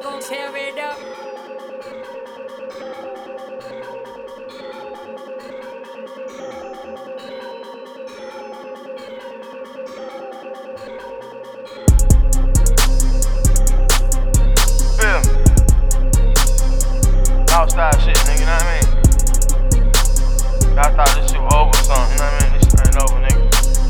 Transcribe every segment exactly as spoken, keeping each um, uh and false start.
gon' tear it up. Feel me? Outside shit, nigga, you know what I mean? I thought this shit was over or something, you know what I mean? This shit ain't over, nigga.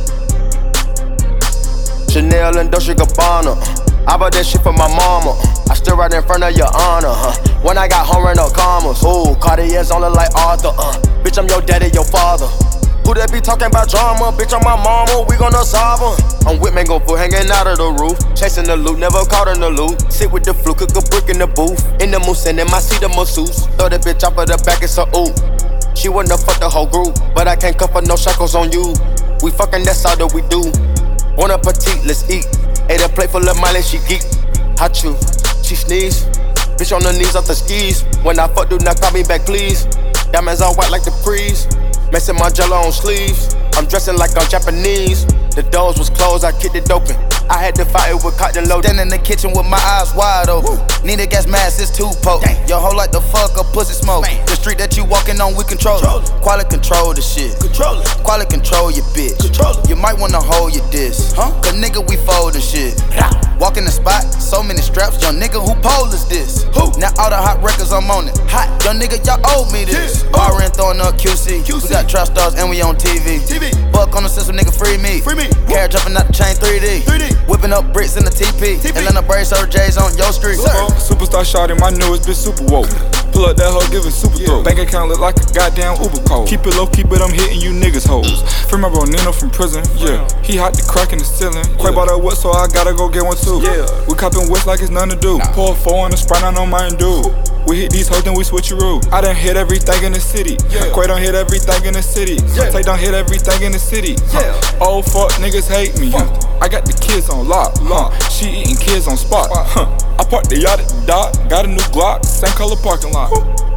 Chanel and Dolce Gabbana, I bought that shit for my mama. I stood right in front of your honor, huh? When I got home, ran up commas. Ooh, Cartier's on it like Arthur, uh. Bitch, I'm your daddy, your father. Who that be talking about drama? Bitch, I'm my mama, we gonna solve her. I'm with mango food hanging out of the roof. Chasing the loot, never caught in the loop. Sit with the flu, cook a brick in the booth. In the moose and in my seat, the masseuse. Throw that bitch off of the back, it's a ooh. She wanna fuck the whole group, but I can't cuff her, no shackles on you. We fucking, that's all that we do. Bon appetit, let's eat. Ate a plate full of Miley, she geek. Hot chew, she sneeze. Bitch on the knees off the skis. When I fuck, do not call me back, please. Diamonds all white like the freeze. Messing my jello on sleeves. I'm dressing like I'm Japanese. The doors was closed, I kicked it open. I had to fight it with cotton loaded. Stand in the kitchen with my eyes wide open. Need a gas mask, it's too potent. Your hoe like the fuck, a pussy smoke. Bang. The street that you walking on, we control it. Quality control the shit. Control it. Quality control your bitch. Control it. You might wanna hold your diss. Huh? Cause nigga, we foldin' shit. Walk in the spot, so many straps. Young nigga, who pole is this? Who? Now all the hot records, I'm on it. Hot. Young nigga, y'all owe me this. Yeah. Barrin' throwing up Q C. Q C. We got trap stars and we on T V. T V. Buck on the system, nigga, free me. Free me. Carrot jumping out the chain three D. three D. Whipping up bricks in the T P. T P. Atlanta Braves, Sir J's on your street. Sir. Superstar shot in my newest bitch, super woke. Pull up that hoe, give it super throat. Bank account look like a goddamn Uber code. Keep it low, keep it, I'm hitting you niggas hoes. Free my bro Nino from prison, yeah. He hot the crack in the ceiling. Quite bought a what, so I gotta go get one too. Yeah. We copping west like it's nothing to do. Pour a four on the Sprite, I know mine do. We hit these hoes, then we switcheroo. I done hit everything in the city. Yeah. Quay done hit everything in the city. Yeah. Tay done hit everything in the city. Yeah. Huh. Old fuck niggas hate me. Huh. I got the kids on lock. Huh. She eating kids on spot. Huh. I parked the yacht at the dock. Got a new Glock, same color parking lot.